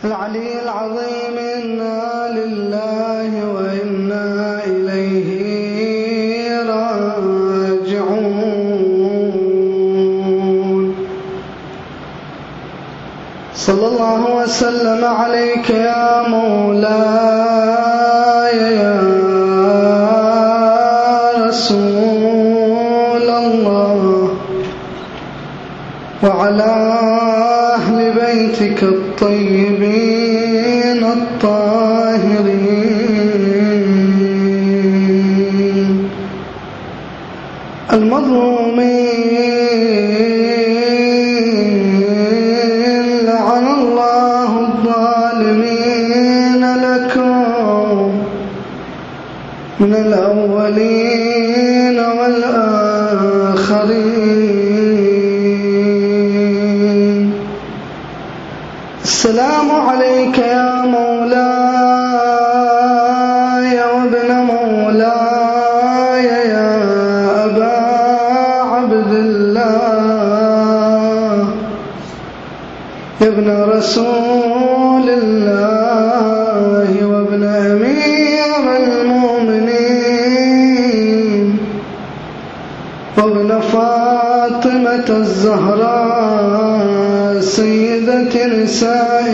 العلي العظيم إنا لله وإنا إليه راجعون. صلى الله وسلم عليك يا مولاي يا رسول الله، وعلى أهل بيتك الطيبين الطاهرين المظلومين. لعن الله الظالمين لكم من الأولين والآخرين. السلام عليك يا مولاي وابن مولاي يا أبا عبد الله، يا ابن رسول الله وابن أمير المؤمنين وابن فاطمة الزهراء سيدة نساء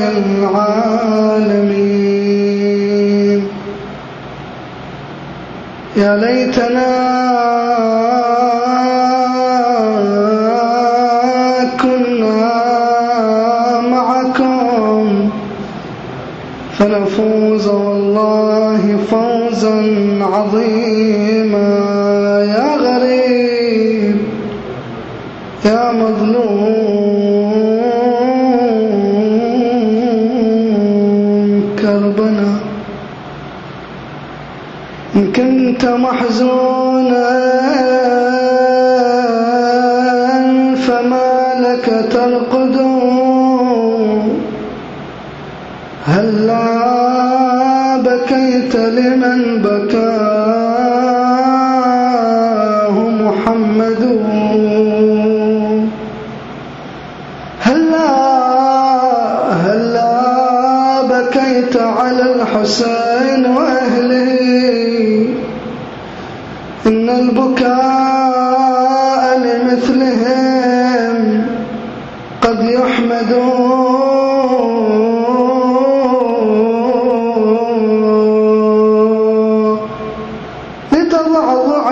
العالمين. يا ليتنا كنا معكم فنفوز والله فوزا عظيما. يا غريب يا مظلوم كربنا، إن كنت محزونا فما لك ترقد، هلا بكيت لمن بكاه محمد، هلا بكيت على الحسين وأهله، إن البكاء لمثلهم قد يحمد. لتضعضع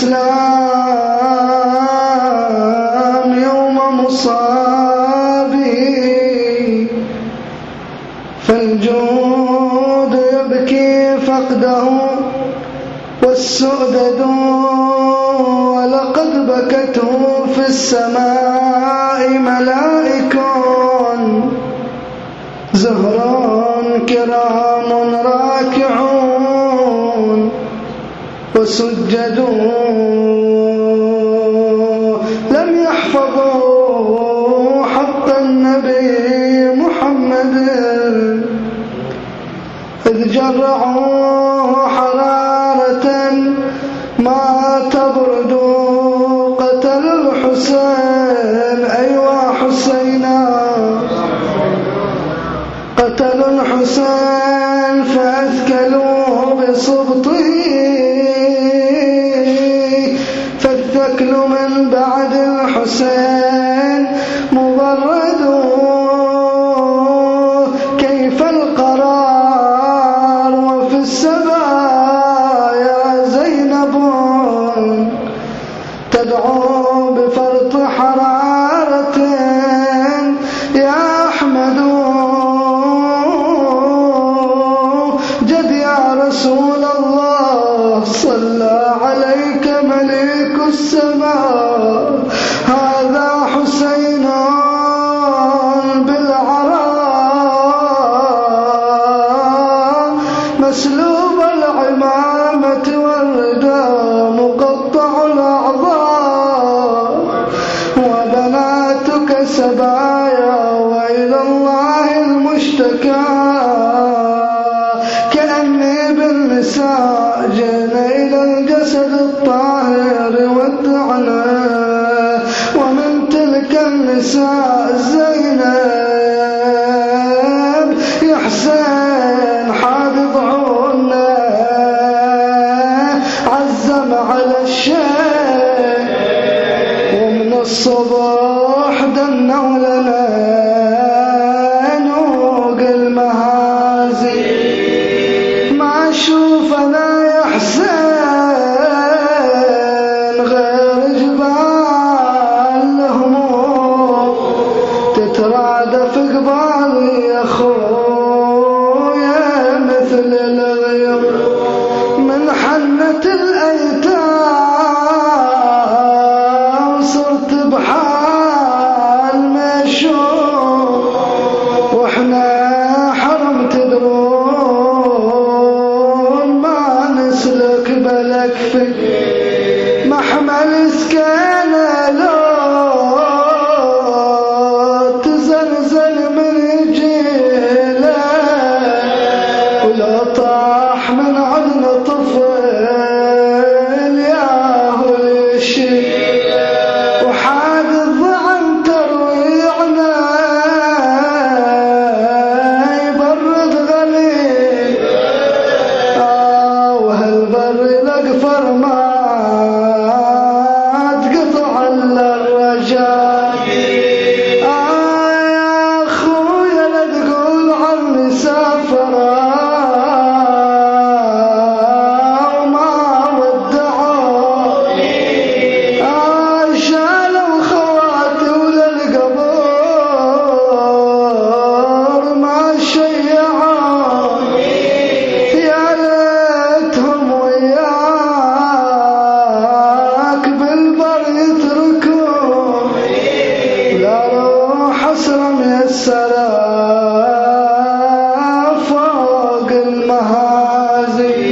الإسلام يوم مصابه، فالجود يبكي فقده والسؤدد، ولقد بكته في السماء ملائك زهران كرام راكعون وسجدوا، لم يحفظوا حق النبي محمد، إذ جرعوا حرارة ما تبرد. قتل الحسين أيوا حسينا، قتلوا الحسين فأثكلوه بسبطه، فالثكل من بعد الحسين مبرد. كيف القرار وفي السبايا زينب تدعو بفرط حرارة، يا أحمد جد يا رسول الله، صلى عليك ملك السماء، هذا حسين بالعراء مسلوب العمامة والرداء مقطع الأعضاء، وبناتك سبايا وإلى الله المشتكى. كأني بالنساء جئنا إلى الجسد الطاهر ودعنا، ومن تلك النساء زينب الصبح دنوا لنا نوق المهازي ما شوفنا يا حسين غير جبال الهموم تترادف قبالي يا خويا مثل الغيوم من حنة الأيتام صرت بحال مشوم واحنا حرم تدرون ما نسلك بلكفك محمل سكينة لو تزلزل من جيله ولو طاح من عدنا طفل ياهو يشيل وحاد الضعن ترويعنا يبرد غليل وهالبر الأقفر ما تقطع إلا الرجاء يا أخويا لا تقول عني سافرة وما ودعوني شالوا خواتي وللقبور ما شيعوني يا ليتهم وياك بالبر يتركوني لا روح أسرم يسرى فوق المهازي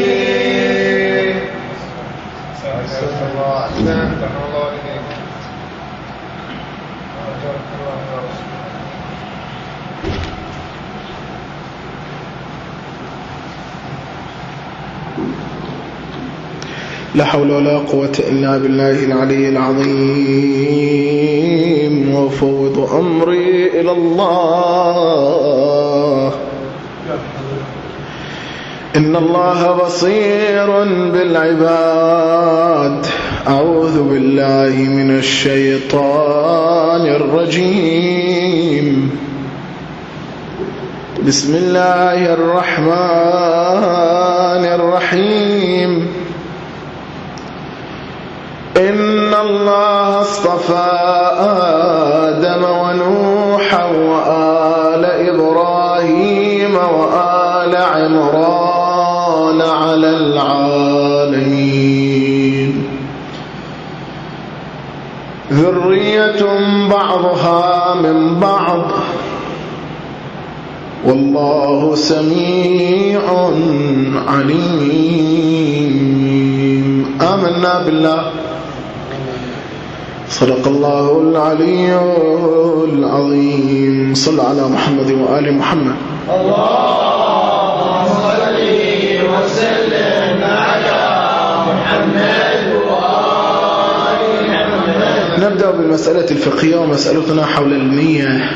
لا حول ولا قوة إلا بالله العلي العظيم وفوض أمري إلى الله إن الله بصير بالعباد أعوذ بالله من الشيطان الرجيم بسم الله الرحمن الرحيم إن الله اصطفى آدم ونوحا وآل إبراهيم وآل عمران على العالمين ذرية بعضها من بعض والله سميع عليم آمنا بالله صدق الله العلي العظيم صل على محمد وآل محمد اللهم صل وسلم على محمد وآل محمد. نبدأ بالمسألة الفقهية ومسألتنا حول النية.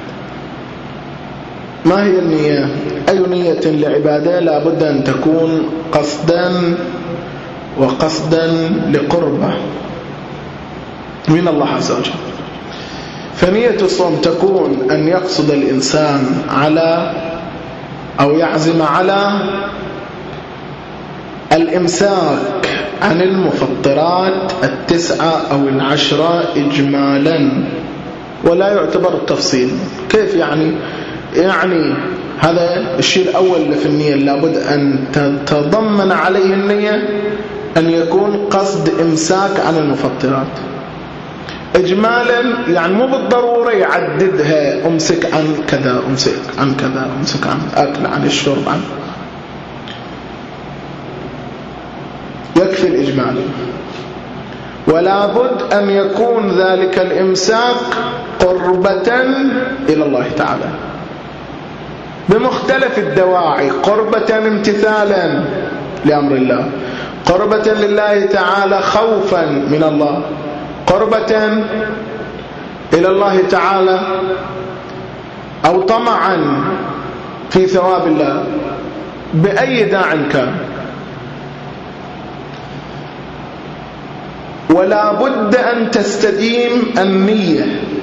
ما هي النية؟ أي نية لعبادة لا بد أن تكون قصدا وقصدا لقربة من الله عز وجل. فنية الصوم تكون أن يقصد الإنسان على أو يعزم على الإمساك عن المفطرات 9 أو 10 إجمالا ولا يعتبر التفصيل. كيف يعني؟ يعني هذا الشيء الأول اللي في النية لابد أن تتضمن عليه النية أن يكون قصد إمساك عن المفطرات إجمالا، يعني مو بالضرورة يعددها أمسك عن كذا أمسك عن كذا أمسك عن أكل عن الشرب عن، يكفي الإجمال. ولا بد أن يكون ذلك الإمساك قربة إلى الله تعالى بمختلف الدواعي، قربة امتثالا لأمر الله، قربة لله تعالى خوفا من الله، قربة إلى الله تعالى أو طمعا في ثواب الله، بأي داع كان. ولا بد أن تستديم النية،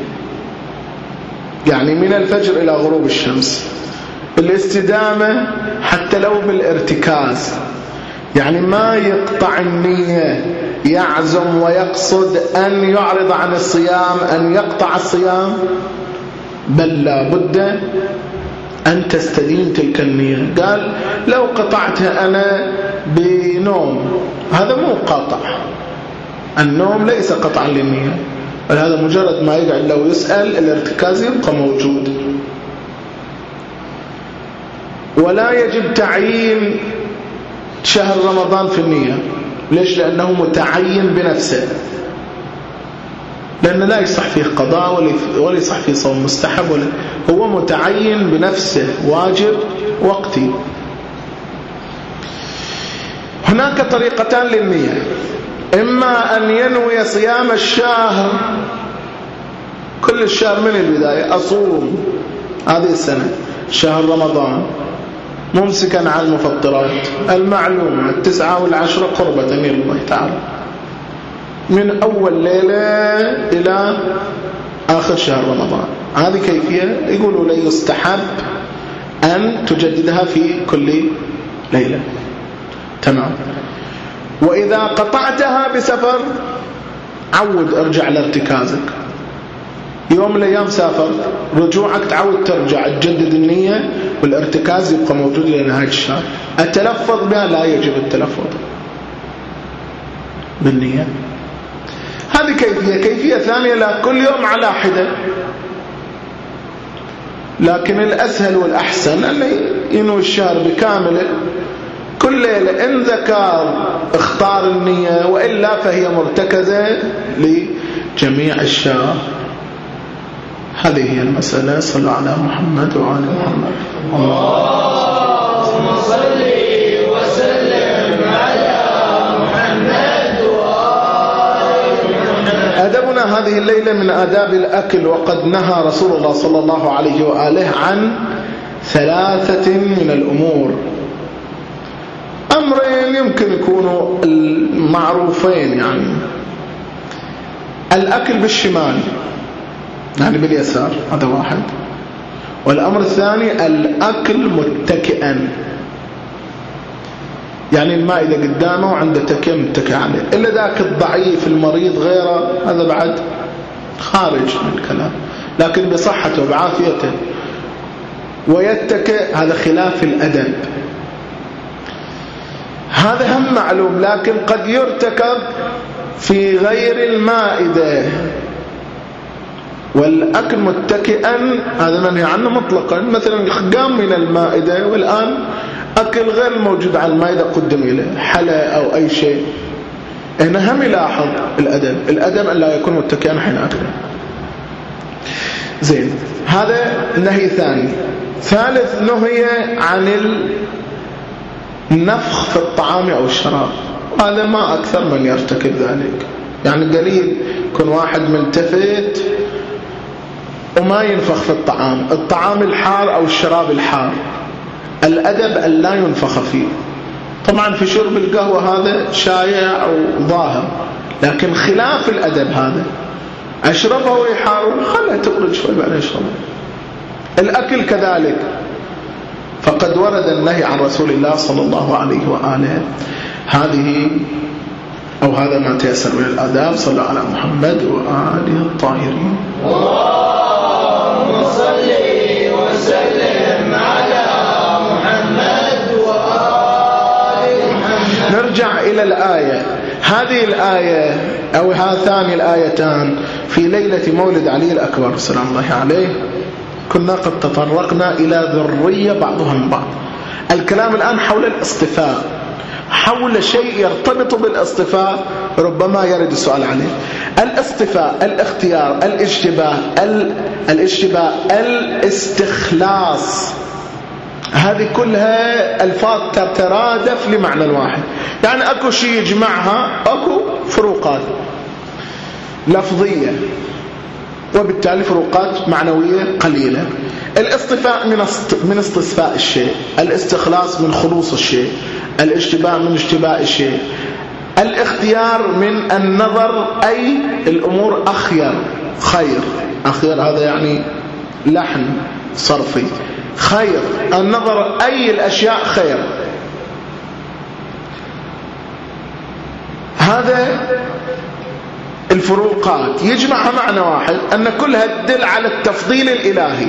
يعني من الفجر إلى غروب الشمس الاستدامة حتى لو بالارتكاز، يعني ما يقطع النية، يعزم ويقصد أن يعرض عن الصيام، أن يقطع الصيام، بل لا بد أن تستديم تلك النية. قال لو قطعتها أنا بنوم هذا مو قطع، النوم ليس قطعا للنية، بل هذا مجرد ما يقعد لو يسأل الارتكاز يبقى موجود. ولا يجب تعيين شهر رمضان في النية. ليش؟ لأنه متعين بنفسه، لأنه لا يصح فيه قضاء ولا يصح فيه صوم مستحب، هو متعين بنفسه، واجب وقتي. هناك طريقتان للنية، إما أن ينوي صيام الشهر كل الشهر من البداية، أصوم هذه السنة شهر رمضان ممسكا عن المفطرات المعلومة 9 و10 قربة إلى الله تعالى، من أول ليلة إلى آخر شهر رمضان. هذه كيفية يقولوا لي يستحب أن تجددها في كل ليلة، تمام. وإذا قطعتها بسفر عود ارجع لارتكازك، يوم من الأيام سافر، رجوعك تعود ترجع تجدد النية، والارتكاز يبقى موجود إلى نهاية الشهر. التلفظ بها لا يجب التلفظ بالنية. هذه كيفية ثانية، لا كل يوم على حدة، لكن الأسهل والأحسن أن ينوي الشهر بكامله كل ليلة، إن ذكر اختار النية، وإلا فهي مرتكزة لجميع الشهر. هذه هي المسألة. صلوا على محمد وعلى محمد. اللهم صل وسلم على محمد وآل محمد. أدبنا هذه الليلة من آداب الأكل، وقد نهى رسول الله صلى الله عليه وآله عن 3 من الأمور. أمرين يمكن يكونوا المعروفين، يعني الأكل بالشمال يعني باليسار، هذا واحد. والأمر الثاني الأكل متكئا، يعني المائدة قدامه وعنده تكئ متكئ عليه، إلا ذاك الضعيف المريض غيره هذا بعد خارج من الكلام، لكن بصحته وبعافيته. ويتكئ هذا خلاف الأدب، هذا هم معلوم، لكن قد يرتكب في غير المائدة. والأكل متكئا هذا منهي عنه مطلقا، مثلا قام من المائدة والآن أكل غير الموجود على المائدة قدم إليه، حلا أو أي شيء، هنا هم يلاحظ الأدب أن لا يكون متكئا حين أكل. زين، هذا نهي ثاني. ثالث، نهي عن النفخ في الطعام أو الشراب، هذا ما أكثر من يرتكب ذلك، يعني قليل يكون واحد ملتفت وما ينفخ في الطعام الحار أو الشراب الحار. الأدب أن لا ينفخ فيه. طبعا في شرب القهوة هذا شائع أو ظاهر، لكن خلاف الأدب هذا، أشربه ويحار خلها تبرد شوي بعدين أشربه. الأكل كذلك، فقد ورد النهي عن رسول الله صلى الله عليه وآله. هذه أو هذا ما تيسر من الآداب. صلى على محمد وآله الطاهرين. اللهم صل وسلم على محمد وآل محمد. نرجع إلى الآية. هذه الآية أو هاتان الآيتان في ليلة مولد علي الأكبر سلام الله عليه كنا قد تطرقنا إلى ذرية بعضها من بعض. الكلام الآن حول الاصطفاء، حول شيء يرتبط بالاصطفاء ربما يرد السؤال عليه. الاصطفاء، الاختيار، الاشتباه، الاستخلاص، هذه كلها الفاظ تترادف لمعنى واحد، يعني اكو شيء يجمعها، اكو فروقات لفظية وبالتالي فروقات معنوية قليلة. الاصطفاء من استصفاء الشيء، الاستخلاص من خلوص الشيء، الاشتباه من اشتباء الشيء، الاختيار من النظر، أي الأمور أخير، خير، أخير هذا يعني لحن صرفي، خير النظر أي الأشياء خير. هذا الفروقات يجمعها معنى واحد، أن كلها تدل على التفضيل الإلهي.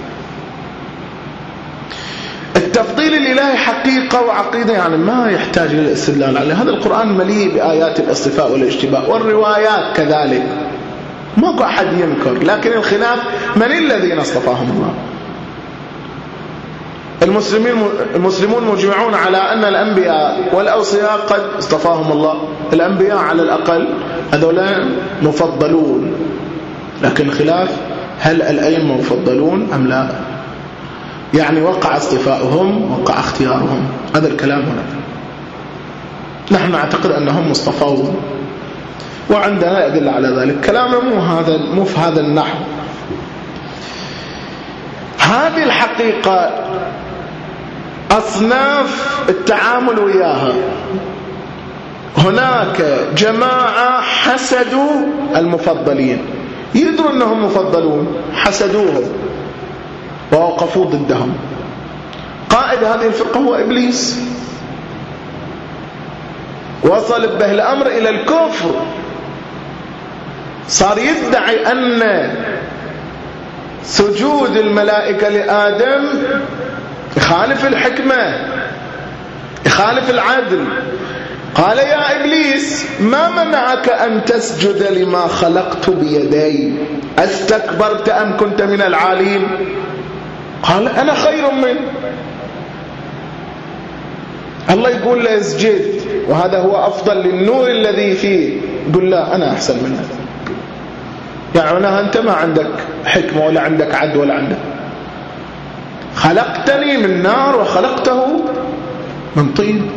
التفضيل الإلهي حقيقة وعقيدة، يعني ما يحتاج إلى الاستدلال عليه. هذا القرآن مليء بآيات الاصطفاء والاشتباء، والروايات كذلك، ماكو أحد ينكر، لكن الخلاف من الذين اصطفاهم الله. المسلمون مجمعون على أن الأنبياء والأوصياء قد اصطفاهم الله. الأنبياء على الأقل هذولا مفضلون، لكن خلاف هل الأئمة مفضلون أم لا؟ يعني وقع اصطفاؤهم، وقع اختيارهم، هذا الكلام هنا. نحن نعتقد أنهم مصطفون، وعندنا أدلة على ذلك. كلامه مو في هذا النحو. هذه الحقيقة أصناف التعامل وياها. هناك جماعة حسدوا المفضلين، يدروا أنهم مفضلون، حسدوهم ووقفوا ضدهم. قائد هذه الفرقة هو إبليس، وصل به الأمر إلى الكفر، صار يدعي أن سجود الملائكة لآدم يخالف الحكمة، يخالف العدل. قال يا إبليس ما منعك أن تسجد لما خلقت بيدي؟ استكبرت أم كنت من العالين؟ قال أنا خير منه. الله يقول له اسجد، وهذا هو أفضل للنور الذي فيه، يقول لا أنا أحسن منه. يعني أنت ما عندك حكمة ولا عندك عدل ولا عندك، خلقتني من نار وخلقته من طين.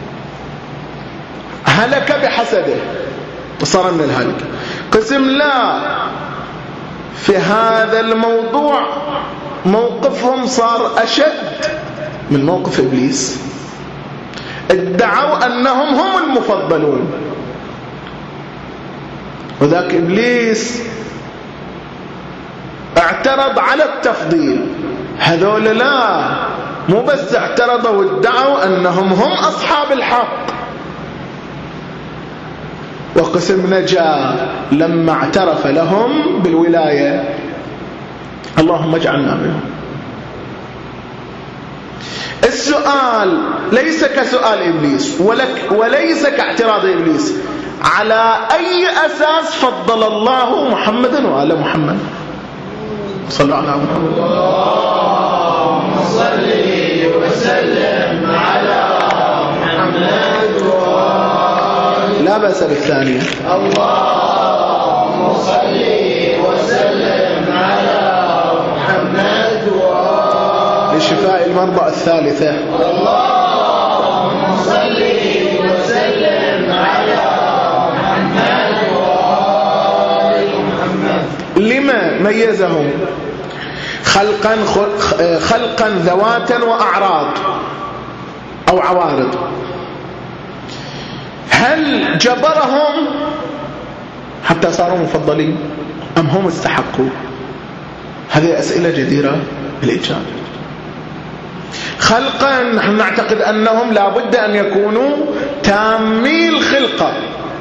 هلك بحسده وصار من الهلك. قسم لا، في هذا الموضوع موقفهم صار أشد من موقف إبليس. ادعوا أنهم هم المفضلون، وذاك إبليس اعترض على التفضيل. هذول لا، مو بس اعترضوا وادعوا أنهم هم أصحاب الحق. وقسم نجا لما اعترف لهم بالولاية. اللهم اجعلنا منهم. السؤال ليس كسؤال إبليس وليس كاعتراض إبليس. على أي أساس فضل الله محمدا وآل محمد؟ صلوا على محمد. اللهم صل وسلم على محمد وآل. لا بأس بالثانية. اللهم صل وسلم على محمد وآل. لشفاء المرضى الثالثة. اللهم صل وسلم على محمد وآل محمد. لما ميزهم؟ خلقا ذواتا وأعراض أو عوارض. هل جبرهم حتى صاروا مفضلين أم هم استحقوا؟ هذه أسئلة جديرة بالإجابة. خلقا نحن نعتقد أنهم لا بد أن يكونوا تامي الخلقة.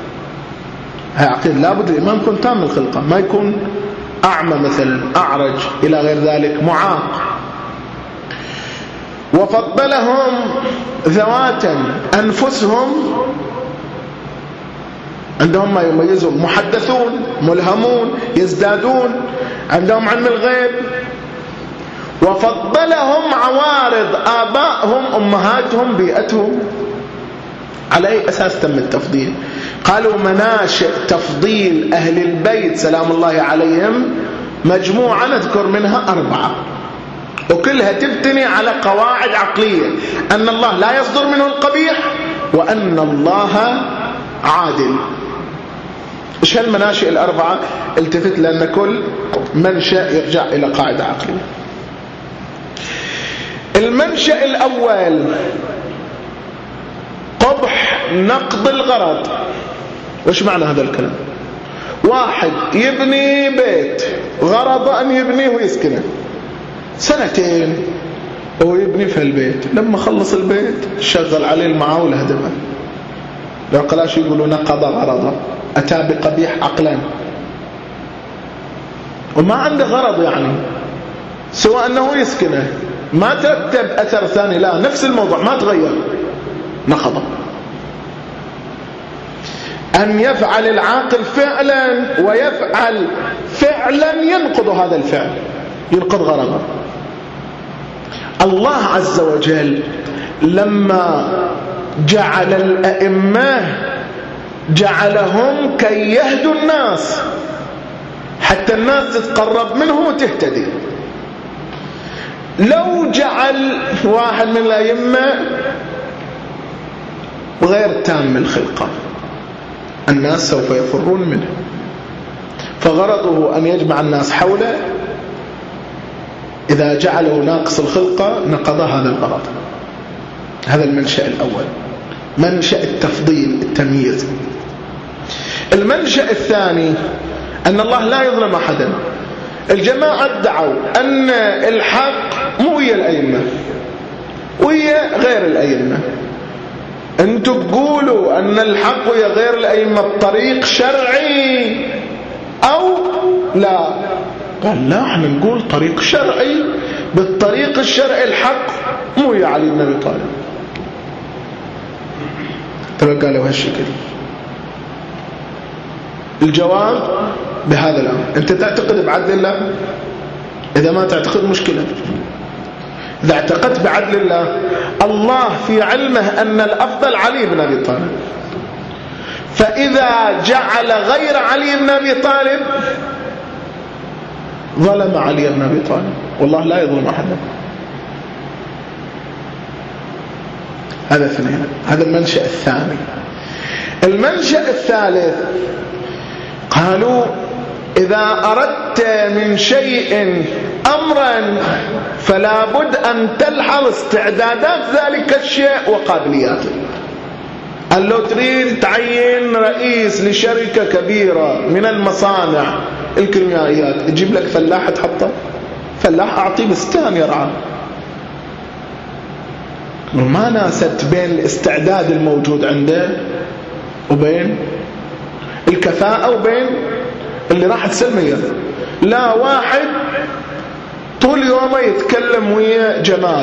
لا بد الإمام يكون تام الخلقة، ما يكون أعمى مثلا، أعرج إلى غير ذلك، معاق. وفضلهم ذواتا، أنفسهم عندهم ما يميزهم، محدثون، ملهمون، يزدادون، عندهم علم الغيب. وفضلهم عوارض، آبائهم، أمهاتهم، بيئتهم. على أي أساس تم التفضيل؟ قالوا مناشئ تفضيل أهل البيت سلام الله عليهم مجموعة نذكر منها 4، وكلها تبتني على قواعد عقلية: أن الله لا يصدر منه القبيح، وأن الله عادل. إيش هالمناشئ 4؟ التفت، لأن كل منشأ يرجع إلى قاعدة عقلية. المنشأ الأول قبح نقض الغرض. وش معنى هذا الكلام؟ واحد يبني بيت غرض أن يبنيه ويسكنه 2 سنين ويبني في البيت، لما خلص البيت شغل عليه المعاولة هدمه، لو قلاش يقولوا نقض غرضه، أتى بقبيح عقلا وما عنده غرض، يعني سواء أنه يسكنه ما ترتب أثر ثاني، لا نفس الموضوع ما تغير، نقضه. أن يفعل العاقل فعلا ويفعل فعلا ينقض هذا الفعل، ينقض غرضه. الله عز وجل لما جعل الأئمة جعلهم كي يهدوا الناس حتى الناس تتقرب منهم وتهتدي. لو جعل واحد من الأئمة غير تام الخلقة الناس سوف يفرون منه، فغرضه أن يجمع الناس حوله، إذا جعله ناقص الخلقة نقض هذا الغرض. هذا المنشأ الأول، منشأ التفضيل التمييز. المنشأ الثاني أن الله لا يظلم أحدا. الجماعة ادعوا أن الحق مو ويا الأئمة، ويا غير الأئمة. أنتم تقولوا أن الحق ويا غير الأئمة بطريق شرعي أو لا؟ قال لا، احنا نقول طريق شرعي، بالطريق الشرعي الحق مو ويا علي بن أبي طالب. ترى قالوا هالشكل. الجواب بهذا الأمر، أنت تعتقد بعدل الله؟ إذا ما تعتقد مشكلة. إذا اعتقدت بعدل الله، الله في علمه أن الأفضل علي بن أبي طالب، فإذا جعل غير علي بن أبي طالب ظلم علي بن أبي طالب، والله لا يظلم أحدا. هذا اثنين. هذا المنشأ الثاني. المنشأ الثالث قالوا إذا أردت من شيء أمرا فلا بد أن تلحظ استعدادات ذلك الشيء وقابلياته. قال لو تريد تعين رئيس لشركة كبيرة من المصانع الكيميائيات، تجيب لك فلاح تحطه؟ فلاح أعطيه بستان يرعاه. ما ناسبت بين الاستعداد الموجود عنده وبين الكفاءة وبين اللي راح تسلميه. لا، واحد طول يومه يتكلم ويا جماد،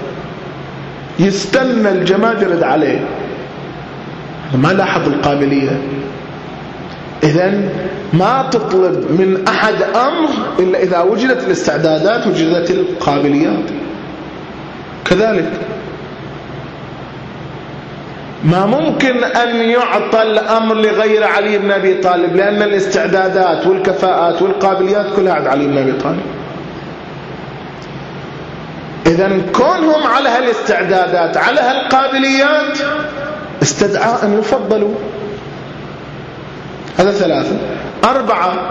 يستنى الجماد يرد عليه، ما لاحظ القابلية. إذن ما تطلب من أحد أمر إلا إذا وجدت الاستعدادات وجدت القابليات. كذلك ما ممكن أن يعطى الأمر لغير علي بن أبي طالب، لأن الاستعدادات والكفاءات والقابليات كلها عند علي بن أبي طالب. إذن كونهم على هالاستعدادات على هالقابليات استدعى أن يفضلوا. هذا 3. 4،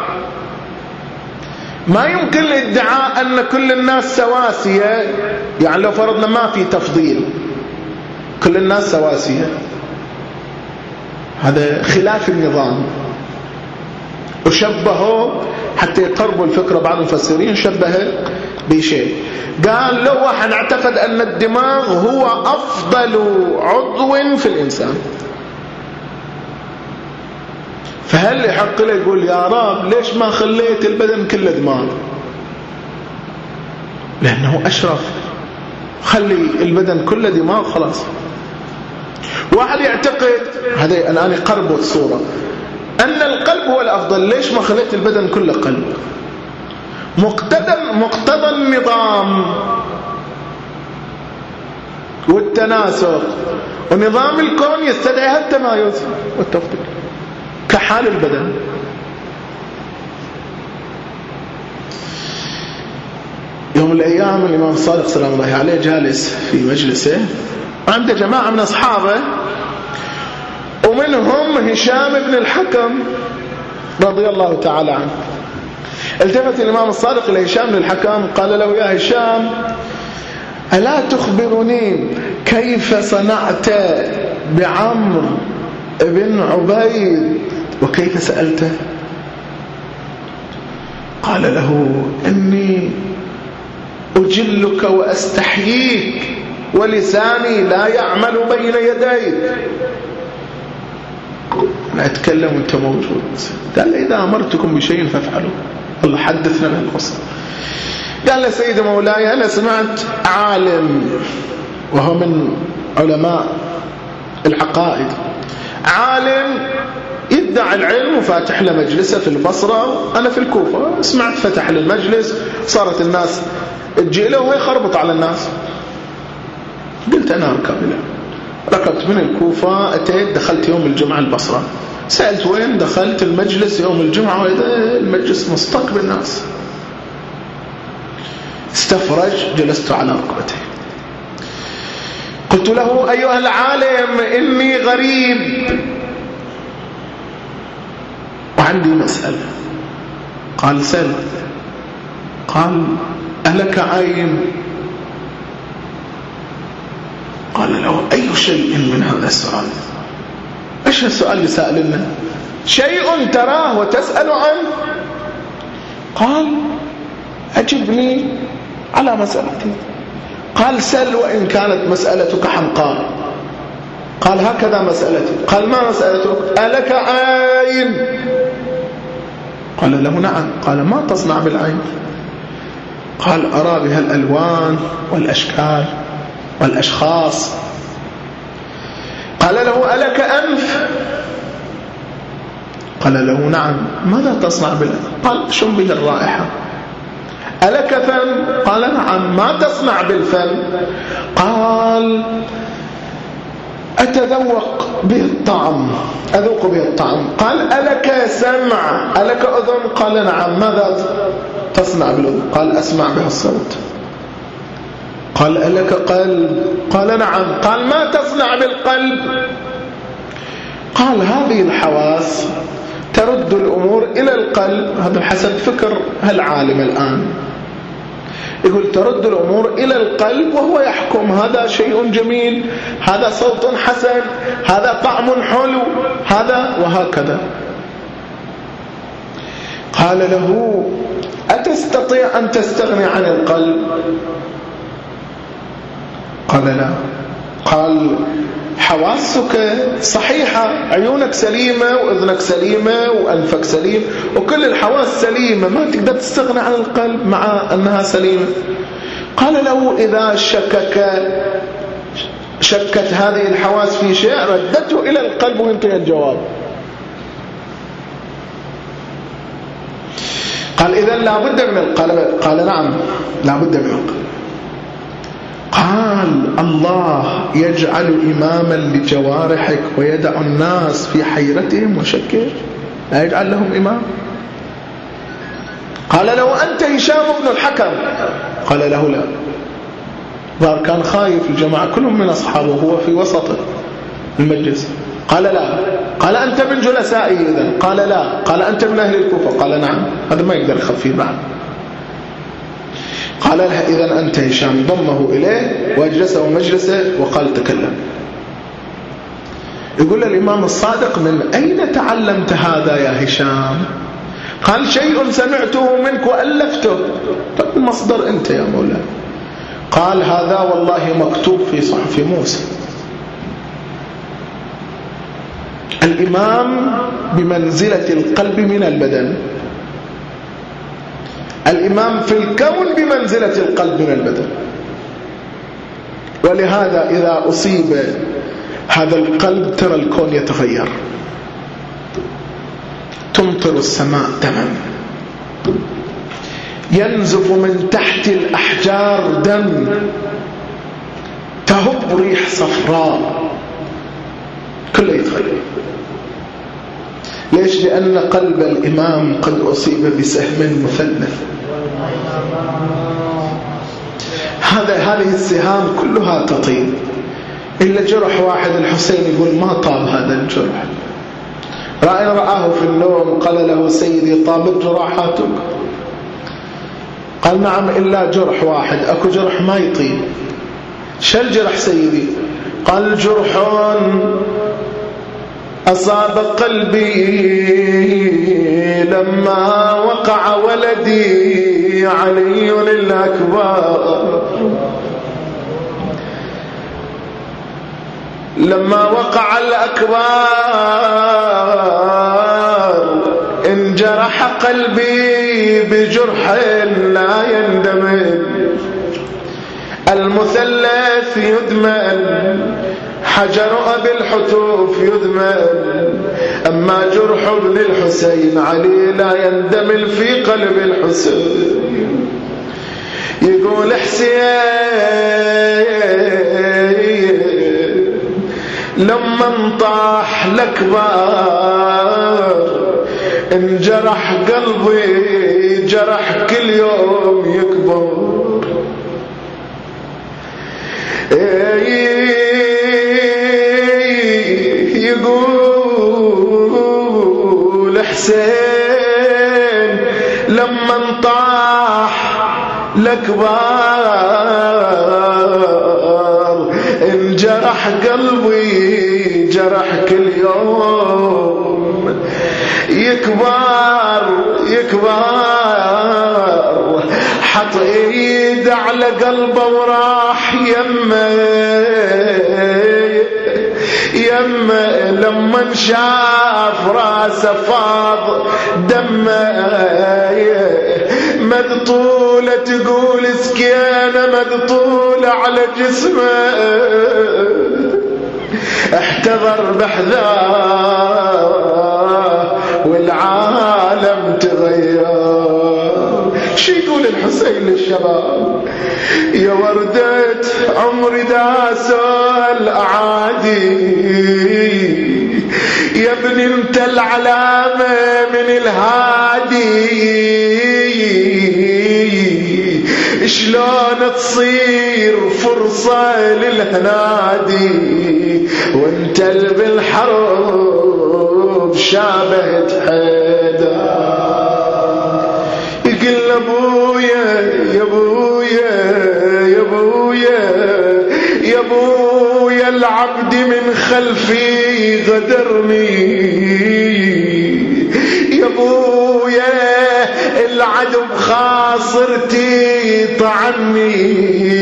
ما يمكن الادعاء أن كل الناس سواسية، يعني لو فرضنا ما في تفضيل كل الناس سواسية، هذا خلاف النظام. وشبهوا حتى يقربوا الفكرة بعض المفسرين شبهه بشيء، قال لو واحد اعتقد أن الدماغ هو أفضل عضو في الإنسان، فهل يحق له يقول يا رب ليش ما خليت البدن كله دماغ؟ لأنه أشرف، خلي البدن كله دماغ خلاص. واحد يعتقد، هذا الآن يقربوا الصورة، أن القلب هو الأفضل، ليش ما خليت البدن كله قلب؟ مقتضى النظام والتناسق ونظام الكون يستدعي التمايز والتفضيل كحال البدن. يوم من الأيام الإمام الصادق سلام الله عليه جالس في مجلسه وعنده جماعة من أصحابه ومنهم هشام بن الحكم رضي الله تعالى عنه. التفت الإمام الصادق إلى هشام بن الحكم قال له يا هشام ألا تخبرني كيف صنعت بعمرو بن عبيد وكيف سألته؟ قال له إني أجلك وأستحييك ولساني لا يعمل بين يديك، أنا أتكلم وأنت موجود. قال إذا أمرتكم بشيء فافعلوا. الله حدثنا من القصة. قال له سيد مولاي أنا سمعت عالم وهو من علماء العقائد، عالم يدعي العلم وفاتح له مجلسه في البصرة، أنا في الكوفة سمعت فتح للمجلس، صارت الناس تجي له وهو يخربط على الناس. قلت أنا أركب له، ركبت من الكوفة أتيت دخلت يوم الجمعة البصرة، سألت وين، دخلت المجلس يوم الجمعة المجلس مستقبل الناس، استفرج، جلست على ركبتي. قلت له أيها العالم إني غريب وعندي مسألة. قال سل. قال ألك عين؟ قال له أي شيء من هذا السؤال؟ إيش السؤال اللي سألنا؟ شيء تراه وتسأل عنه؟ قال أجبني على مسألتي. قال سل وإن كانت مسألتك حمقاء. قال هكذا مسألتي. قال ما مسألتك؟ ألك عين؟ قال له نعم. قال ما تصنع بالعين؟ قال أرى بها الألوان والأشكال والأشخاص. قال له ألك أنف؟ قال له نعم. ماذا تصنع بالأنف؟ قال شم به الرائحة. ألك فم؟ قال نعم. ما تصنع بالفم؟ قال أتذوق به الطعم، أذوق به الطعم. قال ألك سمع؟ ألك أذن؟ قال نعم. ماذا تصنع بالأذن؟ قال أسمع بها الصوت. قال ألك قلب؟ قال نعم. قال ما تصنع بالقلب؟ قال هذه الحواس ترد الأمور إلى القلب. هذا حسب فكر هالعالم الآن، يقول ترد الأمور إلى القلب وهو يحكم، هذا شيء جميل، هذا صوت حسن، هذا طعم حلو، هذا وهكذا. قال له أتستطيع أن تستغني عن القلب؟ قال لا. قال حواسك صحيحة، عيونك سليمة وإذنك سليمة وأنفك سليم وكل الحواس سليمة، ما تقدر تستغني عن القلب مع أنها سليمة. قال له إذا شكت هذه الحواس في شيء ردته إلى القلب وينطي الجواب. قال إذن لا بد من القلب؟ قال نعم لا بد من القلب. قال الله يجعل إماما لجوارحك ويدع الناس في حيرتهم وشكهم، لا يجعل لهم إمام. قال له أنت هشام بن الحكم؟ قال له لا. ظهر كان خايف، الجماعة كلهم من أصحابه وهو في وسط المجلس. قال لا. قال أنت من جلسائي إذن؟ قال لا. قال أنت من أهل الكوفة؟ قال نعم. هذا ما يقدر يخفيه بعد. قال له إذن أنت هشام. ضمه إليه واجلسه مجلسه وقال تكلم. يقول الإمام الصادق من أين تعلمت هذا يا هشام؟ قال شيء سمعته منك وألفته. طب المصدر أنت يا مولاي. قال هذا والله مكتوب في صحف موسى. الإمام بمنزلة القلب من البدن، الإمام في الكون بمنزلة القلب من البدن. ولهذا إذا أصيب هذا القلب ترى الكون يتغير، تمطر السماء دما، ينزف من تحت الأحجار دم، تهب ريح صفراء، كله يتغير. ليش؟ لأن قلب الإمام قد أصيب بسهم مثلث. هذه السهام كلها تطيب إلا جرح واحد. الحسين يقول ما طاب هذا الجرح. رآه في النوم قال له سيدي طابت جراحاتك؟ قال نعم إلا جرح واحد. أكو جرح ما يطيب. شو الجرح سيدي؟ قال جرح أصاب قلبي لما وقع ولدي علي الأكبر. لما وقع الأكبر انجرح قلبي بجرح لا يندمل. المثلث يدمل، حجر أبي الحتوف يدمل، أما جرح ابن الحسين علي لا يندمل في قلب الحسين. يقول حسين لما انطاح الأكبر انجرح قلبي جرح كل يوم يكبر. يقول حسين لما انطاح الأكبر انجرح قلبي جرح كل يوم يكبر يكبر. حط ايد على قلبه وراح يمه لما شاف راسه فاض دمه. مذطولة تقول سكينة مذطولة على جسمه. احتضر بحذاه والعالم تغير. شو يقول الحسين للشباب؟ يا وردة عمري داسة الأعادي، يا ابني انت العلامة من الهادي. شلون تصير فرصة للهنادي وانت اللي بالحرب شابهت حيدا. يقول ابويا يا ابويا يا ابويا يا ابويا العبد من خلفي غدرني. يا ابويا العدو بخاصرتي طعني.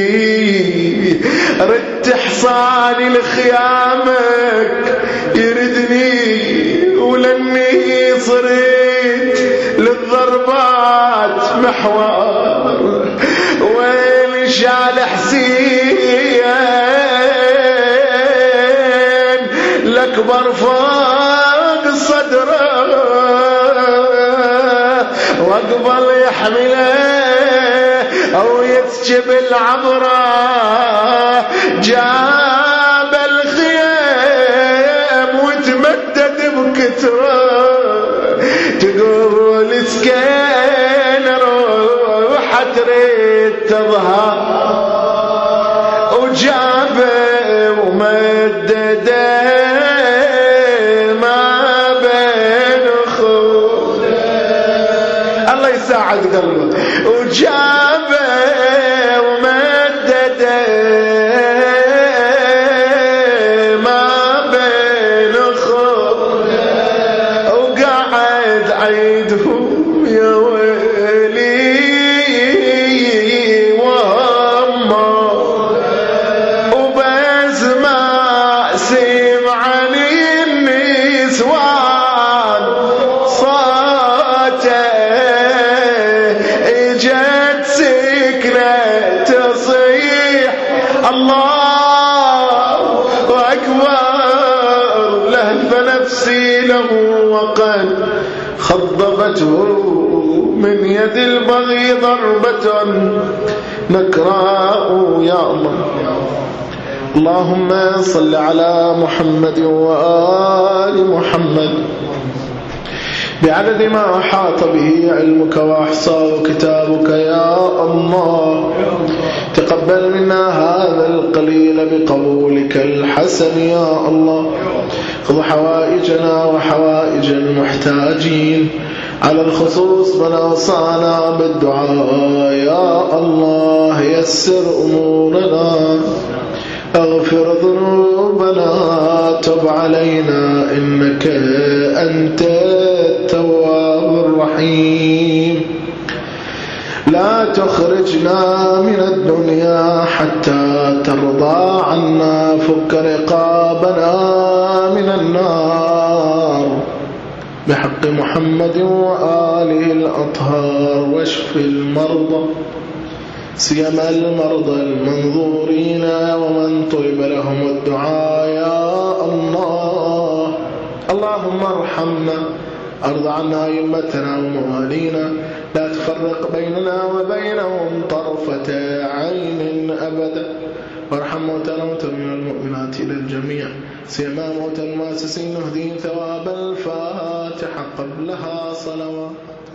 ردت حصاني لخيامك يردني ولاني صرت للضربات محور. وين شال حسين الأكبر فوق صدره واقبل يحمله او يسجب العبره. جاب الخيام وتمدد بكتره. تقول سكين روح تريد تظهر وجابه ومدده ما بين خوده. الله يساعد قلبه. وجابه ومدده ما بين خوده. وقعد عيدهم يا ويلي وهمه. وبسمع سمعني النسوان صوته. اجت سكنة تصيح الله أكبر. لهف نفسي له وقد خضبته من يد البغي ضربة نكراء يا الله. اللهم صل على محمد وآل محمد بعدد ما أحاط به علمك وأحصاه كتابك يا الله. تقبل منا هذا القليل بقبولك الحسن يا الله. خذ حوائجنا وحوائج المحتاجين على الخصوص من أوصانا بالدعاء يا الله. يسر أمورنا اغفر ذنوبنا تب علينا إنك أنت التواب الرحيم. لا تخرجنا من الدنيا حتى ترضى عنا، فك رقابنا من النار بحق محمد وآله الأطهار، واشف المرضى سيما المرضى المنظورين ومن طلب لهم الدعاء يا الله. اللهم ارحمنا، أرض عنا أئمتنا وموالينا، لا تفرق بيننا وبينهم طرفة عين أبدا، وارحم موتنا من المؤمنات إلى الجميع، سيما موتى المؤسسين، نهديهم ثواب الفاتحة قبلها صلوات.